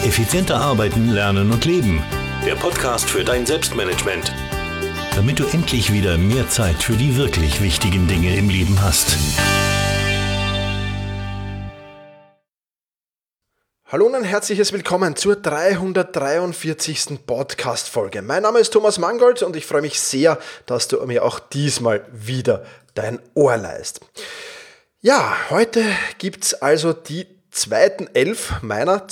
Effizienter arbeiten, lernen und leben. Der Podcast für dein Selbstmanagement. Damit du endlich wieder mehr Zeit für die wirklich wichtigen Dinge im Leben hast. Hallo und ein herzliches Willkommen zur 343. Podcast-Folge. Mein Name ist Thomas Mangold und ich freue mich sehr, dass du mir auch diesmal wieder dein Ohr leihst. Ja, heute gibt's also die zweiten 11 meiner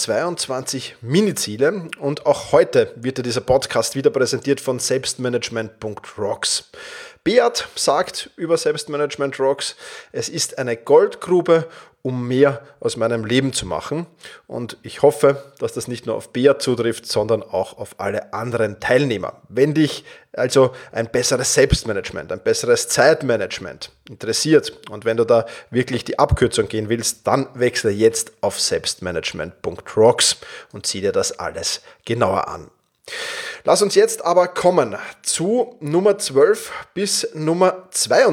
22 Mini-Ziele und auch heute wird dir dieser Podcast wieder präsentiert von Selbstmanagement.rocks. Beat sagt über Selbstmanagement Rocks, es ist eine Goldgrube, um mehr aus meinem Leben zu machen. Und ich hoffe, dass das nicht nur auf Beat zutrifft, sondern auch auf alle anderen Teilnehmer. Wenn dich also ein besseres Selbstmanagement, ein besseres Zeitmanagement interessiert und wenn du da wirklich die Abkürzung gehen willst, dann wechsle jetzt auf selbstmanagement.rocks und sieh dir das alles genauer an. Lass uns jetzt aber kommen zu Nummer 12 bis Nummer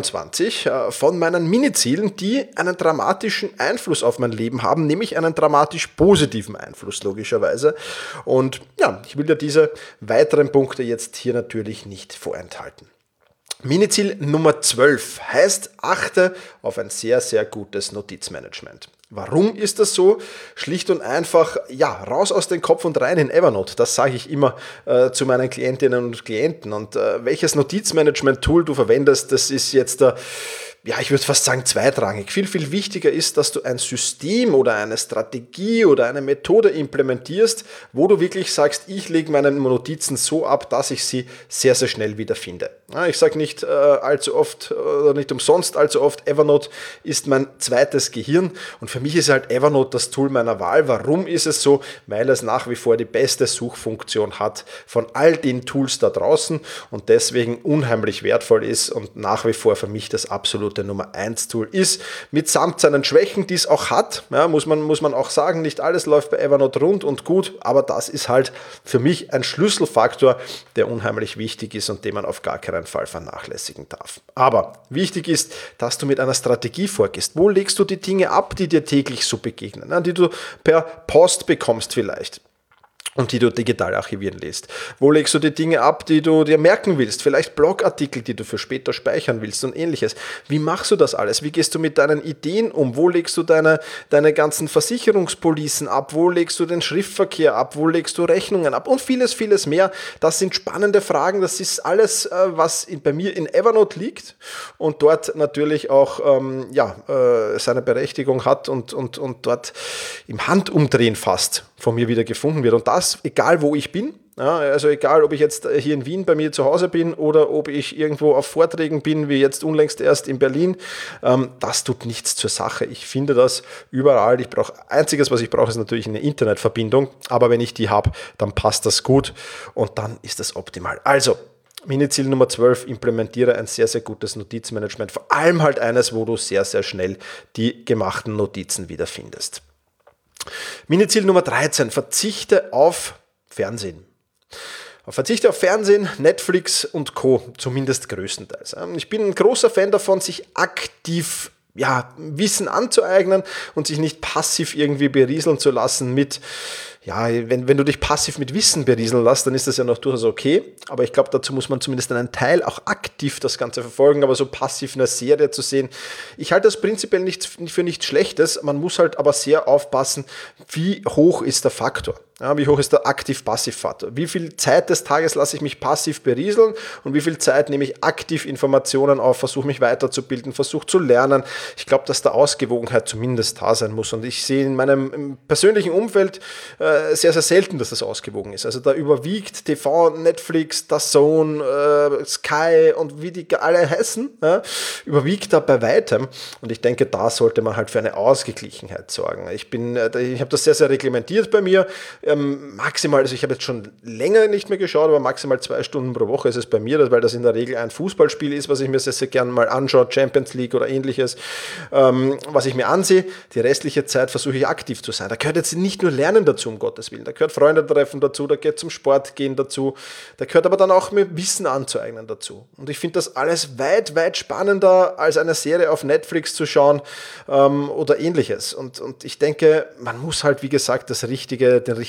22 von meinen Mini-Zielen, die einen dramatischen Einfluss auf mein Leben haben, nämlich einen dramatisch positiven Einfluss logischerweise. Und ja, ich will dir diese weiteren Punkte jetzt hier natürlich nicht vorenthalten. Mini-Ziel Nummer 12 heißt, achte auf ein sehr, sehr gutes Notizmanagement. Warum ist das so? Schlicht und einfach, ja, raus aus dem Kopf und rein in Evernote. Das sage ich immer zu meinen Klientinnen und Klienten. Und welches Notizmanagement-Tool du verwendest, das ist jetzt ja, ich würde fast sagen zweitrangig. Viel, viel wichtiger ist, dass du ein System oder eine Strategie oder eine Methode implementierst, wo du wirklich sagst, ich lege meine Notizen so ab, dass ich sie sehr, sehr schnell wiederfinde. Ja, ich sage nicht allzu oft oder nicht umsonst allzu oft, Evernote ist mein zweites Gehirn und für mich ist halt Evernote das Tool meiner Wahl. Warum ist es so? Weil es nach wie vor die beste Suchfunktion hat von all den Tools da draußen und deswegen unheimlich wertvoll ist und nach wie vor für mich das absolute Nummer 1 Tool ist, mitsamt seinen Schwächen, die es auch hat, ja, muss man auch sagen, nicht alles läuft bei Evernote rund und gut, aber das ist halt für mich ein Schlüsselfaktor, der unheimlich wichtig ist und den man auf gar keinen Fall vernachlässigen darf. Aber wichtig ist, dass du mit einer Strategie vorgehst. Wo legst du die Dinge ab, die dir täglich so begegnen, die du per Post bekommst vielleicht? Und die du digital archivieren lässt. Wo legst du die Dinge ab, die du dir merken willst? Vielleicht Blogartikel, die du für später speichern willst und ähnliches. Wie machst du das alles? Wie gehst du mit deinen Ideen um? Wo legst du deine ganzen Versicherungspolicen ab? Wo legst du den Schriftverkehr ab? Wo legst du Rechnungen ab? Und vieles, vieles mehr. Das sind spannende Fragen. Das ist alles, was bei mir in Evernote liegt und dort natürlich auch seine Berechtigung hat und dort im Handumdrehen fast von mir wieder gefunden wird. Und das, egal wo ich bin, ja, also egal, ob ich jetzt hier in Wien bei mir zu Hause bin oder ob ich irgendwo auf Vorträgen bin, wie jetzt unlängst erst in Berlin, das tut nichts zur Sache. Ich finde das überall. Einziges, was ich brauche, ist natürlich eine Internetverbindung, aber wenn ich die habe, dann passt das gut und dann ist das optimal. Also, Mini-Ziel Nummer 12, implementiere ein sehr, sehr gutes Notizmanagement, vor allem halt eines, wo du sehr, sehr schnell die gemachten Notizen wiederfindest. Mini-Ziel Nummer 13, verzichte auf Fernsehen. Verzichte auf Fernsehen, Netflix und Co., zumindest größtenteils. Ich bin ein großer Fan davon, sich aktiv Wissen anzueignen und sich nicht passiv irgendwie berieseln zu lassen mit, wenn du dich passiv mit Wissen berieseln lässt, dann ist das ja noch durchaus okay, aber ich glaube, dazu muss man zumindest einen Teil auch aktiv das Ganze verfolgen, aber so passiv eine Serie zu sehen, ich halte das prinzipiell für nichts Schlechtes, man muss halt aber sehr aufpassen, wie hoch ist der Faktor. Ja, wie hoch ist der Aktiv-Passiv-Faktor? Wie viel Zeit des Tages lasse ich mich passiv berieseln und wie viel Zeit nehme ich aktiv Informationen auf, versuche mich weiterzubilden, versuche zu lernen. Ich glaube, dass da Ausgewogenheit zumindest da sein muss und ich sehe in meinem persönlichen Umfeld sehr, sehr selten, dass das ausgewogen ist. Also da überwiegt TV, Netflix, DAZN, Sky und wie die alle heißen, überwiegt da bei weitem und ich denke, da sollte man halt für eine Ausgeglichenheit sorgen. Ich habe das sehr, sehr reglementiert bei mir. Maximal, also ich habe jetzt schon länger nicht mehr geschaut, aber maximal 2 Stunden pro Woche ist es bei mir, weil das in der Regel ein Fußballspiel ist, was ich mir sehr, sehr gerne mal anschaue, Champions League oder ähnliches, was ich mir ansehe. Die restliche Zeit versuche ich aktiv zu sein. Da gehört jetzt nicht nur Lernen dazu, um Gottes Willen, da gehört Freunde treffen dazu, da gehört zum Sport gehen dazu, da gehört aber dann auch mir Wissen anzueignen dazu. Und ich finde das alles weit, weit spannender, als eine Serie auf Netflix zu schauen oder ähnliches. Und ich denke, man muss halt, wie gesagt, den richtigen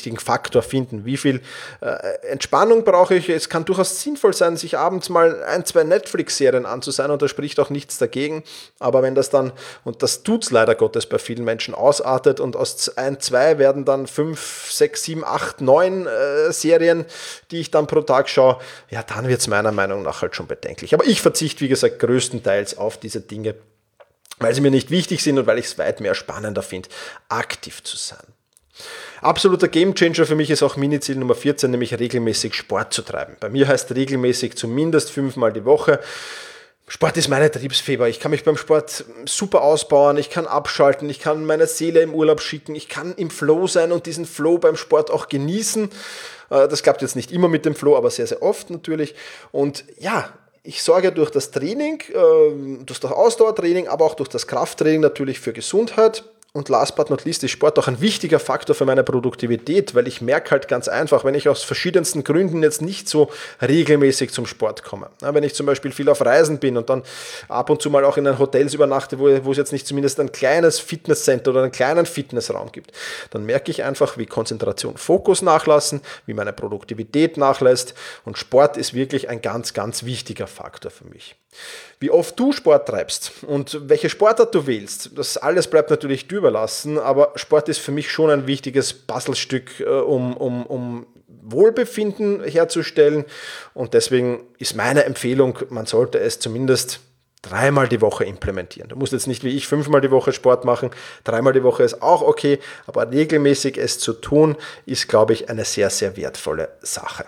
richtigen Faktor finden. Wie viel Entspannung brauche ich? Es kann durchaus sinnvoll sein, sich abends mal 1, 2 Netflix-Serien anzusehen und da spricht auch nichts dagegen. Aber wenn das dann, und das tut es leider Gottes bei vielen Menschen, ausartet und aus 1, 2 werden dann 5, 6, 7, 8, 9 Serien, die ich dann pro Tag schaue, ja, dann wird es meiner Meinung nach halt schon bedenklich. Aber ich verzichte, wie gesagt, größtenteils auf diese Dinge, weil sie mir nicht wichtig sind und weil ich es weit mehr spannender finde, aktiv zu sein. Absoluter Gamechanger für mich ist auch Mini-Ziel Nummer 14, nämlich regelmäßig Sport zu treiben. Bei mir heißt regelmäßig zumindest 5-mal die Woche. Sport ist meine Triebsfeder. Ich kann mich beim Sport super ausbauen, ich kann abschalten, ich kann meine Seele im Urlaub schicken, ich kann im Flow sein und diesen Flow beim Sport auch genießen. Das klappt jetzt nicht immer mit dem Flow, aber sehr, sehr oft natürlich. Und ja, ich sorge durch das Training, durch das Ausdauertraining, aber auch durch das Krafttraining natürlich für Gesundheit. Und last but not least ist Sport auch ein wichtiger Faktor für meine Produktivität, weil ich merke halt ganz einfach, wenn ich aus verschiedensten Gründen jetzt nicht so regelmäßig zum Sport komme. Wenn ich zum Beispiel viel auf Reisen bin und dann ab und zu mal auch in den Hotels übernachte, wo es jetzt nicht zumindest ein kleines Fitnesscenter oder einen kleinen Fitnessraum gibt, dann merke ich einfach, wie Konzentration, Fokus nachlassen, wie meine Produktivität nachlässt. Und Sport ist wirklich ein ganz, ganz wichtiger Faktor für mich. Wie oft du Sport treibst und welche Sportart du wählst, das alles bleibt natürlich dir überlassen, aber Sport ist für mich schon ein wichtiges Puzzlestück, um Wohlbefinden herzustellen, und deswegen ist meine Empfehlung, man sollte es zumindest 3-mal die Woche implementieren. Du musst jetzt nicht wie ich 5-mal die Woche Sport machen, 3-mal die Woche ist auch okay, aber regelmäßig es zu tun, ist, glaube ich, eine sehr, sehr wertvolle Sache.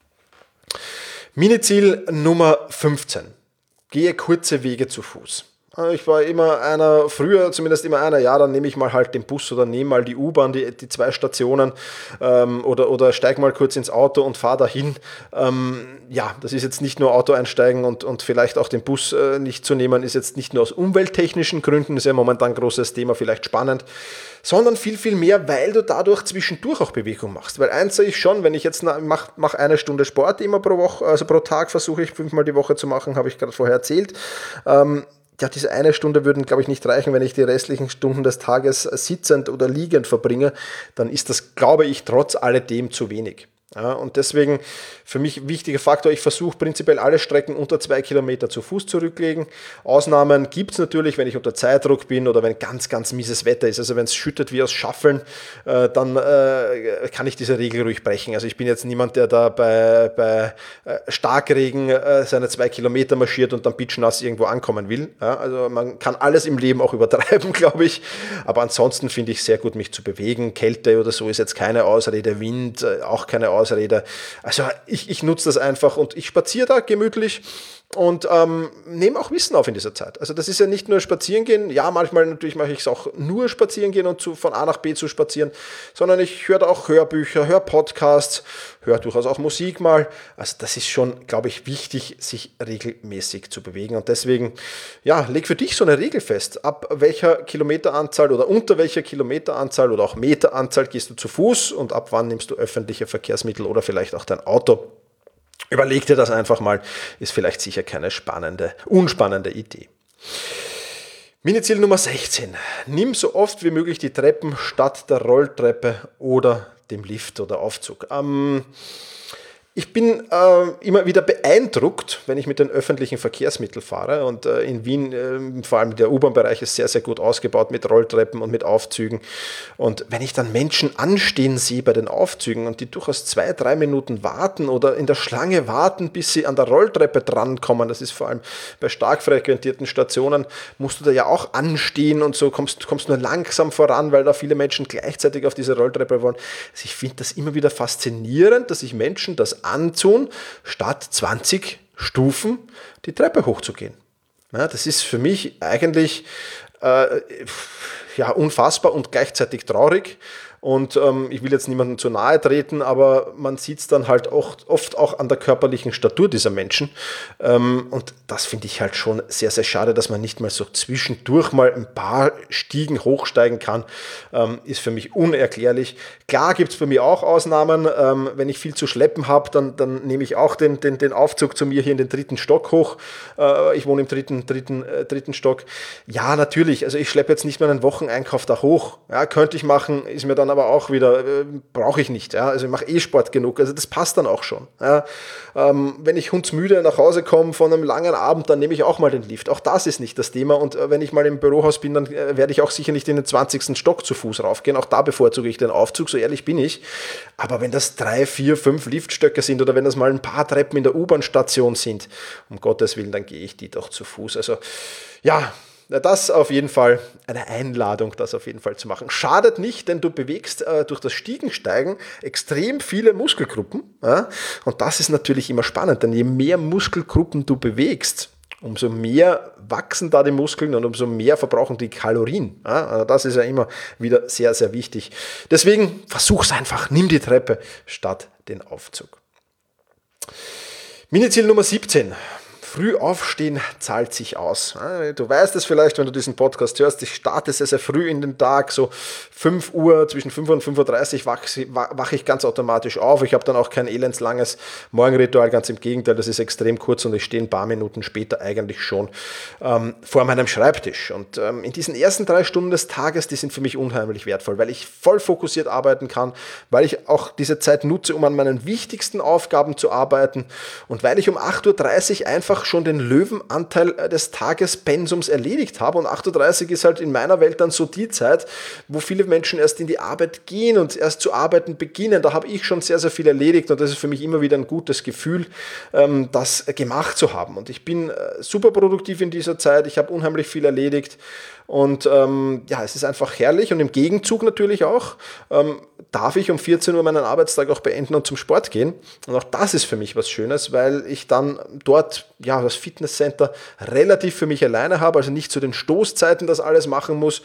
Mini-Ziel Nummer 15. Gehe kurze Wege zu Fuß. Ich war früher zumindest immer einer, ja, dann nehme ich mal halt den Bus oder nehme mal die U-Bahn, die 2 Stationen, oder steige mal kurz ins Auto und fahre dahin. Ja, das ist jetzt nicht nur Auto einsteigen und vielleicht auch den Bus nicht zu nehmen, ist jetzt nicht nur aus umwelttechnischen Gründen, ist ja momentan ein großes Thema, vielleicht spannend, sondern viel, viel mehr, weil du dadurch zwischendurch auch Bewegung machst. Weil eins sehe ich schon, wenn ich jetzt mache 1 Stunde Sport immer pro Woche, also pro Tag versuche ich 5-mal die Woche zu machen, habe ich gerade vorher erzählt. Ja, diese 1 Stunde würden, glaube ich, nicht reichen, wenn ich die restlichen Stunden des Tages sitzend oder liegend verbringe, dann ist das, glaube ich, trotz alledem zu wenig. Ja, und deswegen für mich wichtiger Faktor, ich versuche prinzipiell alle Strecken unter 2 Kilometer zu Fuß zurücklegen. Ausnahmen gibt es natürlich, wenn ich unter Zeitdruck bin oder wenn ganz, ganz mieses Wetter ist. Also wenn es schüttet wie aus Schaffeln, dann kann ich diese Regel ruhig brechen. Also ich bin jetzt niemand, der da bei Starkregen seine 2 Kilometer marschiert und dann pitschnass irgendwo ankommen will. Ja, also man kann alles im Leben auch übertreiben, glaube ich. Aber ansonsten finde ich sehr gut, mich zu bewegen. Kälte oder so ist jetzt keine Ausrede, Wind auch keine Ausrede. Also ich nutze das einfach und ich spaziere da gemütlich und nehme auch Wissen auf in dieser Zeit. Also das ist ja nicht nur spazieren gehen, ja, manchmal natürlich mache ich es auch nur spazieren gehen und von A nach B zu spazieren, sondern ich höre da auch Hörbücher, höre Podcasts, höre durchaus auch Musik mal. Also das ist schon, glaube ich, wichtig, sich regelmäßig zu bewegen, und deswegen, ja, leg für dich so eine Regel fest, ab welcher Kilometeranzahl oder unter welcher Kilometeranzahl oder auch Meteranzahl gehst du zu Fuß und ab wann nimmst du öffentliche Verkehrsmittel oder vielleicht auch dein Auto. Überleg dir das einfach mal, ist vielleicht sicher keine unspannende Idee. Mini-Ziel Nummer 16. Nimm so oft wie möglich die Treppen statt der Rolltreppe oder dem Lift oder Aufzug. Ich bin immer wieder beeindruckt, wenn ich mit den öffentlichen Verkehrsmitteln fahre, und in Wien, vor allem der U-Bahn-Bereich ist sehr, sehr gut ausgebaut mit Rolltreppen und mit Aufzügen, und wenn ich dann Menschen anstehen sehe bei den Aufzügen und die durchaus 2-3 Minuten warten oder in der Schlange warten, bis sie an der Rolltreppe drankommen, das ist vor allem bei stark frequentierten Stationen, musst du da ja auch anstehen und so kommst nur langsam voran, weil da viele Menschen gleichzeitig auf diese Rolltreppe wollen. Also ich finde das immer wieder faszinierend, dass sich Menschen das antun, statt 20 Stufen die Treppe hochzugehen. Ja, das ist für mich eigentlich unfassbar und gleichzeitig traurig. Und ich will jetzt niemandem zu nahe treten, aber man sieht es dann halt oft auch an der körperlichen Statur dieser Menschen. Und das finde ich halt schon sehr, sehr schade, dass man nicht mal so zwischendurch mal ein paar Stiegen hochsteigen kann. Ist für mich unerklärlich. Klar gibt es bei mir auch Ausnahmen. Wenn ich viel zu schleppen habe, dann nehme ich auch den Aufzug zu mir hier in den 3. Stock hoch. Ich wohne im dritten Stock. Ja, natürlich. Also ich schleppe jetzt nicht mehr einen Wocheneinkauf da hoch. Ja, könnte ich machen, ist mir dann aber auch wieder, brauche ich nicht. Ja? Also ich mache Sport genug, also das passt dann auch schon. Ja? Wenn ich hundsmüde nach Hause komme von einem langen Abend, dann nehme ich auch mal den Lift. Auch das ist nicht das Thema. Und wenn ich mal im Bürohaus bin, dann werde ich auch sicher nicht in den 20. Stock zu Fuß raufgehen. Auch da bevorzuge ich den Aufzug, so ehrlich bin ich. Aber wenn das 3, 4, 5 Liftstöcke sind oder wenn das mal ein paar Treppen in der U-Bahn-Station sind, um Gottes Willen, dann gehe ich die doch zu Fuß. Also ja, das auf jeden Fall eine Einladung, das auf jeden Fall zu machen. Schadet nicht, denn du bewegst durch das Stiegensteigen extrem viele Muskelgruppen. Ja? Und das ist natürlich immer spannend, denn je mehr Muskelgruppen du bewegst, umso mehr wachsen da die Muskeln und umso mehr verbrauchen die Kalorien. Ja? Also das ist ja immer wieder sehr, sehr wichtig. Deswegen versuch's einfach, nimm die Treppe statt den Aufzug. Miniziel Nummer 17. Früh aufstehen zahlt sich aus. Du weißt es vielleicht, wenn du diesen Podcast hörst, ich starte sehr, sehr früh in den Tag, so 5 Uhr, zwischen 5 und 5.30 Uhr wache ich ganz automatisch auf. Ich habe dann auch kein elendslanges Morgenritual, ganz im Gegenteil, das ist extrem kurz und ich stehe ein paar Minuten später eigentlich schon vor meinem Schreibtisch. Und in diesen ersten 3 Stunden des Tages, die sind für mich unheimlich wertvoll, weil ich voll fokussiert arbeiten kann, weil ich auch diese Zeit nutze, um an meinen wichtigsten Aufgaben zu arbeiten und weil ich um 8.30 Uhr einfach schon den Löwenanteil des Tagespensums erledigt habe und 8.30 Uhr ist halt in meiner Welt dann so die Zeit, wo viele Menschen erst in die Arbeit gehen und erst zu arbeiten beginnen. Da habe ich schon sehr, sehr viel erledigt und das ist für mich immer wieder ein gutes Gefühl, das gemacht zu haben. Und ich bin super produktiv in dieser Zeit, ich habe unheimlich viel erledigt und es ist einfach herrlich und im Gegenzug natürlich auch darf ich um 14 Uhr meinen Arbeitstag auch beenden und zum Sport gehen. Und auch das ist für mich was Schönes, weil ich dann dort das Fitnesscenter relativ für mich alleine habe, also nicht zu den Stoßzeiten das alles machen muss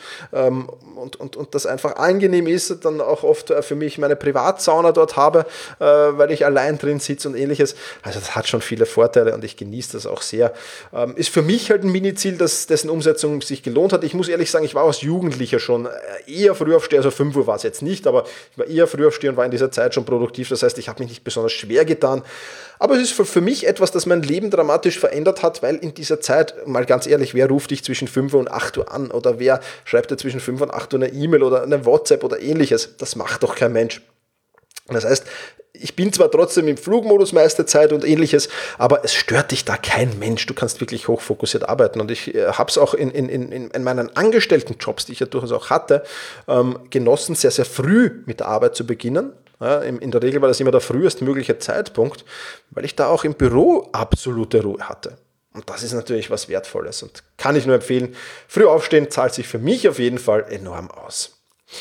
und das einfach angenehm ist, dann auch oft für mich meine Privatsauna dort habe, weil ich allein drin sitze und ähnliches. Also das hat schon viele Vorteile und ich genieße das auch sehr. Ist für mich halt ein Miniziel, dessen Umsetzung sich gelohnt hat. Ich muss ehrlich sagen, ich war als Jugendlicher schon eher Frühaufsteher, also 5 Uhr war es jetzt nicht, aber ich war eher Frühaufsteher und war in dieser Zeit schon produktiv. Das heißt, ich habe mich nicht besonders schwer getan. Aber es ist für mich etwas, das mein Leben dramatisch verändert hat, weil in dieser Zeit, mal ganz ehrlich, wer ruft dich zwischen 5 Uhr und 8 Uhr an? Oder wer schreibt dir zwischen 5 und 8 Uhr eine E-Mail oder eine WhatsApp oder ähnliches? Das macht doch kein Mensch. Das heißt, ich bin zwar trotzdem im Flugmodus meiste Zeit und ähnliches, aber es stört dich da kein Mensch. Du kannst wirklich hochfokussiert arbeiten. Und ich habe es auch in meinen Angestelltenjobs, die ich ja durchaus auch hatte, genossen, sehr, sehr früh mit der Arbeit zu beginnen. Ja, in der Regel war das immer der frühestmögliche Zeitpunkt, weil ich da auch im Büro absolute Ruhe hatte. Und das ist natürlich was Wertvolles und kann ich nur empfehlen. Früh aufstehen zahlt sich für mich auf jeden Fall enorm aus.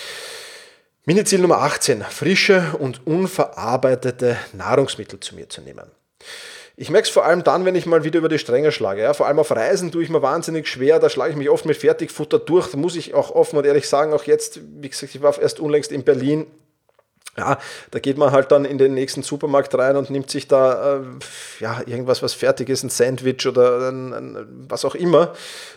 Miniziel Nummer 18, frische und unverarbeitete Nahrungsmittel zu mir zu nehmen. Ich merke es vor allem dann, wenn ich mal wieder über die Stränge schlage. Ja, vor allem auf Reisen tue ich mir wahnsinnig schwer, da schlage ich mich oft mit Fertigfutter durch. Da muss ich auch offen und ehrlich sagen, auch jetzt, wie gesagt, ich war erst unlängst in Berlin. Ja, da geht man halt dann in den nächsten Supermarkt rein und nimmt sich da irgendwas, was fertig ist, ein Sandwich oder was auch immer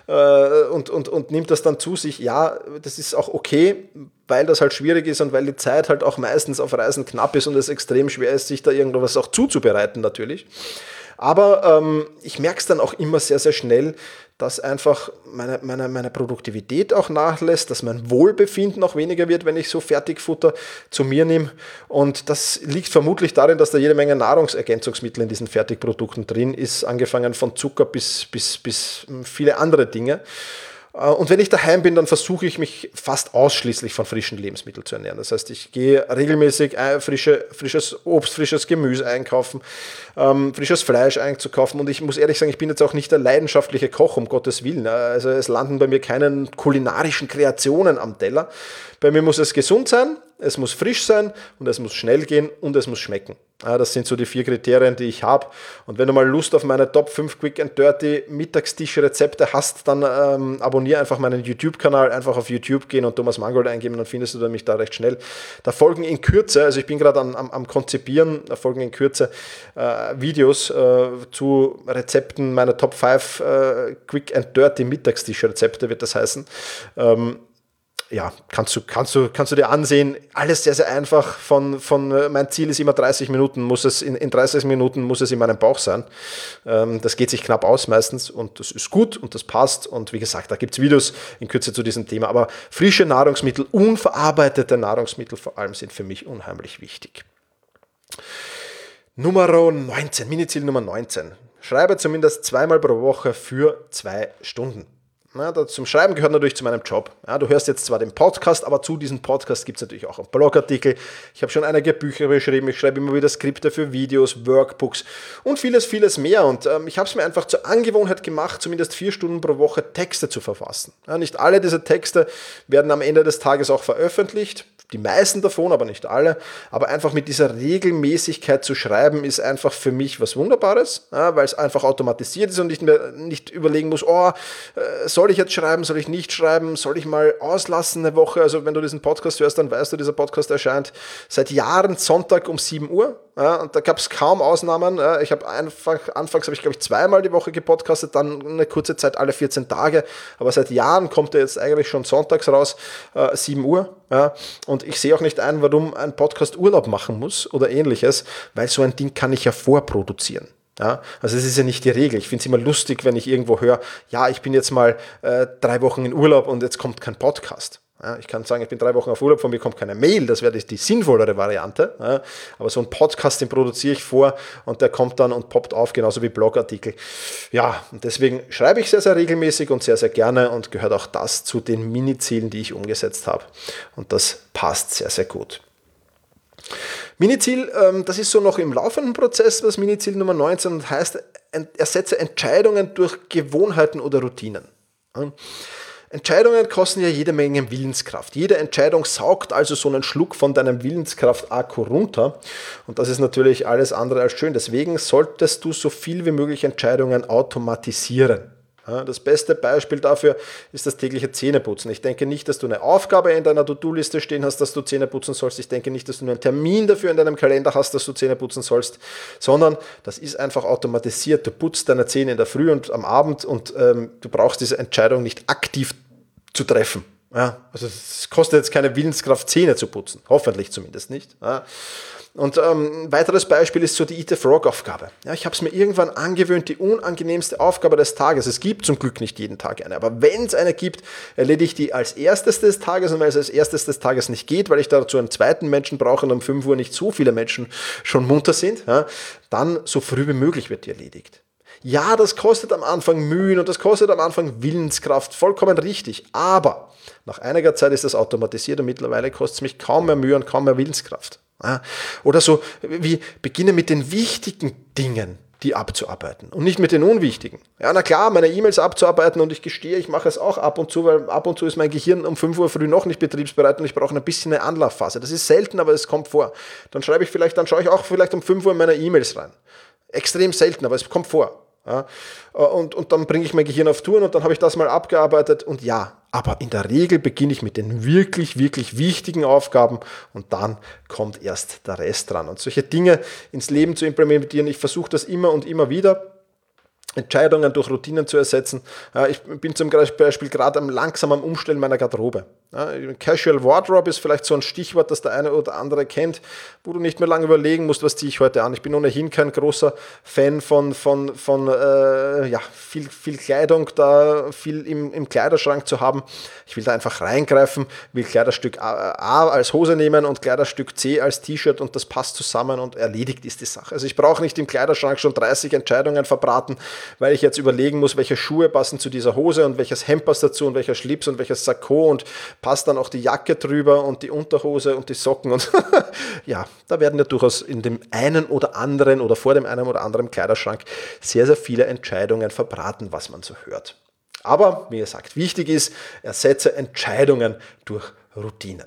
und nimmt das dann zu sich. Ja, das ist auch okay, weil das halt schwierig ist und weil die Zeit halt auch meistens auf Reisen knapp ist und es extrem schwer ist, sich da irgendwas auch zuzubereiten natürlich. Aber ich merke es dann auch immer sehr, sehr schnell, dass einfach meine Produktivität auch nachlässt, dass mein Wohlbefinden auch weniger wird, wenn ich so Fertigfutter zu mir nehme. Und das liegt vermutlich darin, dass da jede Menge Nahrungsergänzungsmittel in diesen Fertigprodukten drin ist, angefangen von Zucker bis viele andere Dinge. Und wenn ich daheim bin, dann versuche ich mich fast ausschließlich von frischen Lebensmitteln zu ernähren. Das heißt, ich gehe regelmäßig frisches Obst, frisches Gemüse einkaufen, frisches Fleisch einzukaufen. Und ich muss ehrlich sagen, ich bin jetzt auch nicht der leidenschaftliche Koch, um Gottes Willen. Also es landen bei mir keine kulinarischen Kreationen am Teller. Bei mir muss es gesund sein, es muss frisch sein und es muss schnell gehen und es muss schmecken. Das sind so die 4 Kriterien, die ich habe. Und wenn du mal Lust auf meine Top 5 Quick and Dirty Mittagstisch-Rezepte hast, dann abonniere einfach meinen YouTube-Kanal, einfach auf YouTube gehen und Thomas Mangold eingeben, dann findest du mich da recht schnell. Da folgen in Kürze, also ich bin gerade am Konzipieren, da folgen in Kürze Videos zu Rezepten meiner Top 5 Quick and Dirty Mittagstisch-Rezepte, wird das heißen. kannst du dir ansehen, alles sehr, sehr einfach. Mein Ziel ist immer 30 Minuten, in 30 Minuten muss es in meinem Bauch sein. Das geht sich knapp aus meistens und das ist gut und das passt. Und wie gesagt, da gibt es Videos in Kürze zu diesem Thema. Aber frische Nahrungsmittel, unverarbeitete Nahrungsmittel vor allem sind für mich unheimlich wichtig. Nummer 19, Miniziel Nummer 19. Schreibe zumindest 2-mal pro Woche für 2 Stunden. Zum Schreiben gehört natürlich zu meinem Job. Du hörst jetzt zwar den Podcast, aber zu diesem Podcast gibt es natürlich auch einen Blogartikel. Ich habe schon einige Bücher geschrieben, ich schreibe immer wieder Skripte für Videos, Workbooks und vieles, vieles mehr. Und ich habe es mir einfach zur Angewohnheit gemacht, zumindest 4 Stunden pro Woche Texte zu verfassen. Nicht alle diese Texte werden am Ende des Tages auch veröffentlicht. Die meisten davon, aber nicht alle. Aber einfach mit dieser Regelmäßigkeit zu schreiben, ist einfach für mich was Wunderbares, weil es einfach automatisiert ist und ich mir nicht überlegen muss, soll ich jetzt schreiben, soll ich nicht schreiben, soll ich mal auslassen eine Woche. Also wenn du diesen Podcast hörst, dann weißt du, dieser Podcast erscheint seit Jahren Sonntag um 7 Uhr. Und da gab es kaum Ausnahmen. Ich habe anfangs habe ich, glaube ich, 2-mal die Woche gepodcastet, dann eine kurze Zeit alle 14 Tage. Aber seit Jahren kommt er jetzt eigentlich schon sonntags raus, 7 Uhr. Und ich sehe auch nicht ein, warum ein Podcast Urlaub machen muss oder ähnliches, weil so ein Ding kann ich ja vorproduzieren. Ja, also es ist ja nicht die Regel. Ich finde es immer lustig, wenn ich irgendwo höre, ich bin jetzt mal 3 Wochen in Urlaub und jetzt kommt kein Podcast. Ja, ich kann sagen, ich bin 3 Wochen auf Urlaub, von mir kommt keine Mail, das wäre die sinnvollere Variante. Ja, aber so einen Podcast, den produziere ich vor und der kommt dann und poppt auf, genauso wie Blogartikel. Ja, und deswegen schreibe ich sehr, sehr regelmäßig und sehr, sehr gerne und gehört auch das zu den Mini-Zielen, die ich umgesetzt habe. Und das passt sehr, sehr gut. Miniziel, das ist so noch im laufenden Prozess, das Miniziel Nummer 19 und heißt, ersetze Entscheidungen durch Gewohnheiten oder Routinen. Entscheidungen kosten ja jede Menge Willenskraft. Jede Entscheidung saugt also so einen Schluck von deinem Willenskraft-Akku runter. Und das ist natürlich alles andere als schön. Deswegen solltest du so viel wie möglich Entscheidungen automatisieren. Das beste Beispiel dafür ist das tägliche Zähneputzen. Ich denke nicht, dass du eine Aufgabe in deiner To-Do-Liste stehen hast, dass du Zähne putzen sollst. Ich denke nicht, dass du einen Termin dafür in deinem Kalender hast, dass du Zähne putzen sollst, sondern das ist einfach automatisiert. Du putzt deine Zähne in der Früh und am Abend und du brauchst diese Entscheidung nicht aktiv zu treffen. Ja, also es kostet jetzt keine Willenskraft, Zähne zu putzen. Hoffentlich zumindest nicht. Ja. Und ein weiteres Beispiel ist so die Eat the Frog-Aufgabe. Ja, ich habe es mir irgendwann angewöhnt, die unangenehmste Aufgabe des Tages. Es gibt zum Glück nicht jeden Tag eine, aber wenn es eine gibt, erledige ich die als erstes des Tages. Und weil es als erstes des Tages nicht geht, weil ich dazu einen zweiten Menschen brauche und um 5 Uhr nicht so viele Menschen schon munter sind, ja, dann so früh wie möglich wird die erledigt. Ja, das kostet am Anfang Mühen und das kostet am Anfang Willenskraft, vollkommen richtig. Aber nach einiger Zeit ist das automatisiert und mittlerweile kostet es mich kaum mehr Mühe und kaum mehr Willenskraft. Oder so wie beginne mit den wichtigen Dingen, die abzuarbeiten und nicht mit den unwichtigen. Ja, na klar, meine E-Mails abzuarbeiten und ich gestehe, ich mache es auch ab und zu, weil ab und zu ist mein Gehirn um 5 Uhr früh noch nicht betriebsbereit und ich brauche ein bisschen eine Anlaufphase. Das ist selten, aber es kommt vor. Dann schaue ich auch vielleicht um 5 Uhr in meine E-Mails rein. Extrem selten, aber es kommt vor. Ja, und dann bringe ich mein Gehirn auf Touren und dann habe ich das mal abgearbeitet und ja, aber in der Regel beginne ich mit den wirklich, wirklich wichtigen Aufgaben und dann kommt erst der Rest dran. Und solche Dinge ins Leben zu implementieren, ich versuche das immer und immer wieder, Entscheidungen durch Routinen zu ersetzen. Ich bin zum Beispiel gerade langsam am Umstellen meiner Garderobe. Casual Wardrobe ist vielleicht so ein Stichwort, das der eine oder andere kennt, wo du nicht mehr lange überlegen musst, was ziehe ich heute an. Ich bin ohnehin kein großer Fan von viel Kleidung, da viel im Kleiderschrank zu haben. Ich will da einfach reingreifen, will Kleiderstück A als Hose nehmen und Kleiderstück C als T-Shirt und das passt zusammen und erledigt ist die Sache. Also ich brauche nicht im Kleiderschrank schon 30 Entscheidungen verbraten, weil ich jetzt überlegen muss, welche Schuhe passen zu dieser Hose und welches Hemd passt dazu und welcher Schlips und welches Sakko und passt dann auch die Jacke drüber und die Unterhose und die Socken und ja, da werden ja durchaus in dem einen oder anderen oder vor dem einen oder anderen Kleiderschrank sehr, sehr viele Entscheidungen verbraten, was man so hört. Aber, wie gesagt, wichtig ist, ersetze Entscheidungen durch Routinen.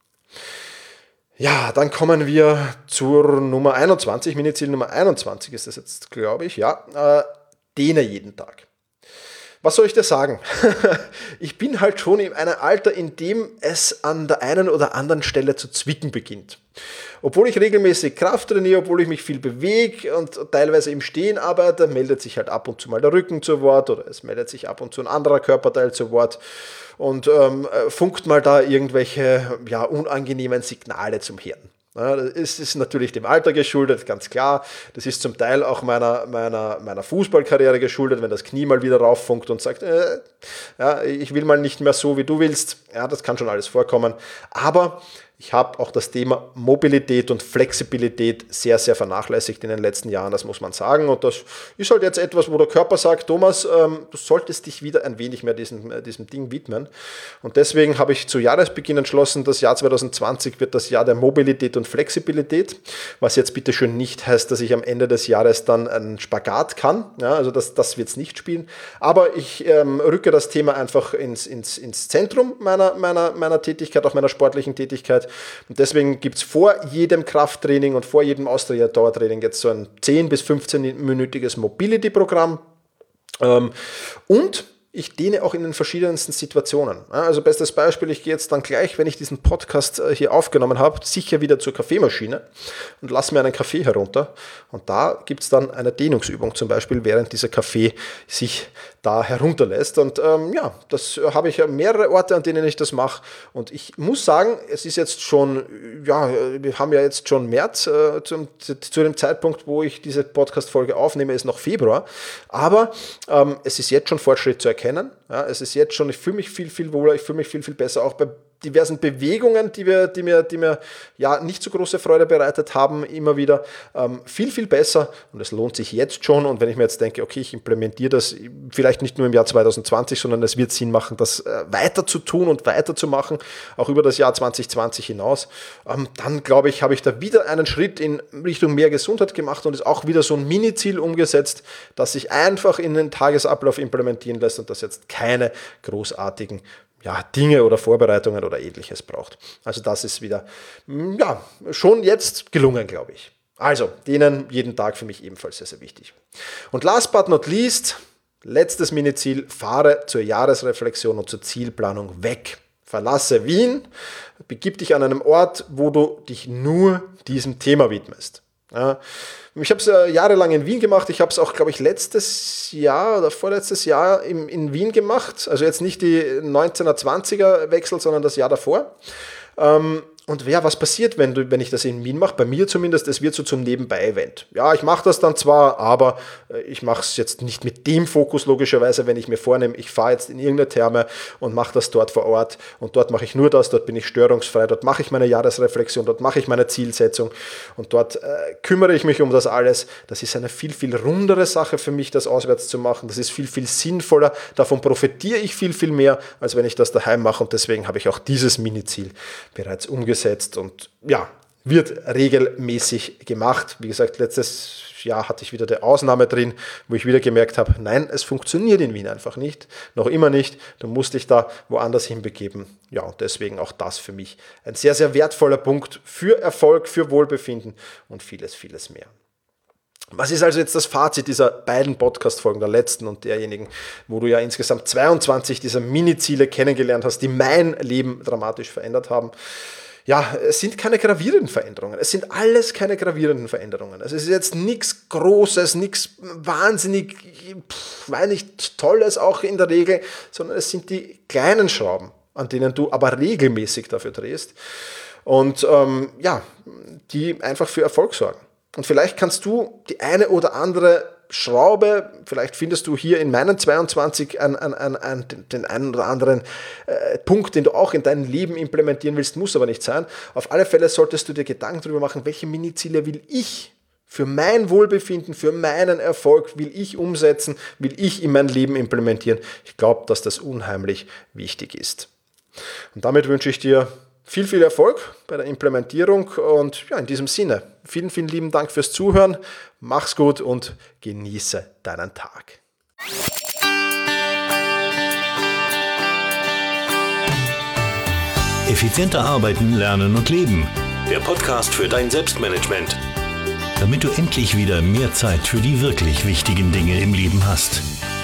Ja, dann kommen wir zur Nummer 21, Miniziel Nummer 21 ist das jetzt, glaube ich, ja, dehne jeden Tag. Was soll ich dir sagen? Ich bin halt schon in einem Alter, in dem es an der einen oder anderen Stelle zu zwicken beginnt. Obwohl ich regelmäßig Kraft trainiere, obwohl ich mich viel bewege und teilweise im Stehen arbeite, meldet sich halt ab und zu mal der Rücken zu Wort oder es meldet sich ab und zu ein anderer Körperteil zu Wort und funkt mal da irgendwelche unangenehmen Signale zum Hirn. Ja, das ist natürlich dem Alter geschuldet, ganz klar. Das ist zum Teil auch meiner Fußballkarriere geschuldet, wenn das Knie mal wieder rauffunkt und sagt, ich will mal nicht mehr so, wie du willst. Ja, das kann schon alles vorkommen. Aber ich habe auch das Thema Mobilität und Flexibilität sehr, sehr vernachlässigt in den letzten Jahren, das muss man sagen. Und das ist halt jetzt etwas, wo der Körper sagt, Thomas, du solltest dich wieder ein wenig mehr diesem Ding widmen. Und deswegen habe ich zu Jahresbeginn entschlossen, das Jahr 2020 wird das Jahr der Mobilität und Flexibilität, was jetzt bitte schön nicht heißt, dass ich am Ende des Jahres dann einen Spagat kann. Ja, also das wird es nicht spielen. Aber ich rücke das Thema einfach ins Zentrum meiner Tätigkeit, auch meiner sportlichen Tätigkeit. Und deswegen gibt es vor jedem Krafttraining und vor jedem Ausdauertraining jetzt so ein 10- bis 15-minütiges Mobility-Programm. Und ich dehne auch in den verschiedensten Situationen. Also bestes Beispiel, ich gehe jetzt dann gleich, wenn ich diesen Podcast hier aufgenommen habe, sicher wieder zur Kaffeemaschine und lasse mir einen Kaffee herunter. Und da gibt es dann eine Dehnungsübung zum Beispiel, während dieser Kaffee sich da herunterlässt. Und das habe ich mehrere Orte, an denen ich das mache. Und ich muss sagen, es ist jetzt schon, wir haben ja jetzt schon März, zu dem Zeitpunkt, wo ich diese Podcast-Folge aufnehme, ist noch Februar. Aber es ist jetzt schon Fortschritt zu erkennen. Ja, es ist jetzt schon, ich fühle mich viel, viel wohler, ich fühle mich viel, viel besser, auch bei diversen Bewegungen, die mir nicht so große Freude bereitet haben, immer wieder viel, viel besser und es lohnt sich jetzt schon. Und wenn ich mir jetzt denke, okay, ich implementiere das vielleicht nicht nur im Jahr 2020, sondern es wird Sinn machen, das weiter zu tun und weiterzumachen, auch über das Jahr 2020 hinaus, dann glaube ich, habe ich da wieder einen Schritt in Richtung mehr Gesundheit gemacht und ist auch wieder so ein Mini-Ziel umgesetzt, das sich einfach in den Tagesablauf implementieren lässt und das jetzt keine großartigen Dinge oder Vorbereitungen oder Ähnliches braucht. Also das ist wieder schon jetzt gelungen, glaube ich. Also, denen jeden Tag für mich ebenfalls sehr, sehr wichtig. Und last but not least, letztes Mini-Ziel, fahre zur Jahresreflexion und zur Zielplanung weg. Verlasse Wien, begib dich an einem Ort, wo du dich nur diesem Thema widmest. Ja, ich habe es jahrelang in Wien gemacht. Ich habe es auch, glaube ich, letztes Jahr oder vorletztes Jahr in Wien gemacht. Also jetzt nicht die 19er, 20er Wechsel, sondern das Jahr davor. Und was passiert, wenn ich das in Wien mache? Bei mir zumindest, es wird so zum Nebenbei-Event. Ja, ich mache das dann zwar, aber ich mache es jetzt nicht mit dem Fokus logischerweise, wenn ich mir vornehme, ich fahre jetzt in irgendeine Therme und mache das dort vor Ort und dort mache ich nur das, dort bin ich störungsfrei, dort mache ich meine Jahresreflexion, dort mache ich meine Zielsetzung und dort kümmere ich mich um das alles. Das ist eine viel, viel rundere Sache für mich, das auswärts zu machen. Das ist viel, viel sinnvoller. Davon profitiere ich viel, viel mehr, als wenn ich das daheim mache und deswegen habe ich auch dieses Mini-Ziel bereits umgesetzt und wird regelmäßig gemacht. Wie gesagt, letztes Jahr hatte ich wieder die Ausnahme drin, wo ich wieder gemerkt habe, nein, es funktioniert in Wien einfach nicht, noch immer nicht, du musst dich da woanders hinbegeben. Ja, und deswegen auch das für mich ein sehr, sehr wertvoller Punkt für Erfolg, für Wohlbefinden und vieles, vieles mehr. Was ist also jetzt das Fazit dieser beiden Podcast-Folgen, der letzten und derjenigen, wo du ja insgesamt 22 dieser Mini-Ziele kennengelernt hast, die mein Leben dramatisch verändert haben? Ja, es sind keine gravierenden Veränderungen. Es sind alles keine gravierenden Veränderungen. Es ist jetzt nichts Großes, nichts wahnsinnig, Tolles auch in der Regel, sondern es sind die kleinen Schrauben, an denen du aber regelmäßig dafür drehst und die einfach für Erfolg sorgen. Und vielleicht kannst du die eine oder andere Schraube, vielleicht findest du hier in meinen 22 den einen oder anderen Punkt, den du auch in dein Leben implementieren willst, muss aber nicht sein. Auf alle Fälle solltest du dir Gedanken darüber machen, welche Mini-Ziele will ich für mein Wohlbefinden, für meinen Erfolg, will ich umsetzen, will ich in mein Leben implementieren. Ich glaube, dass das unheimlich wichtig ist. Und damit wünsche ich dir viel, viel Erfolg bei der Implementierung und in diesem Sinne, vielen, vielen lieben Dank fürs Zuhören, mach's gut und genieße deinen Tag. Effizienter arbeiten, lernen und leben. Der Podcast für dein Selbstmanagement. Damit du endlich wieder mehr Zeit für die wirklich wichtigen Dinge im Leben hast.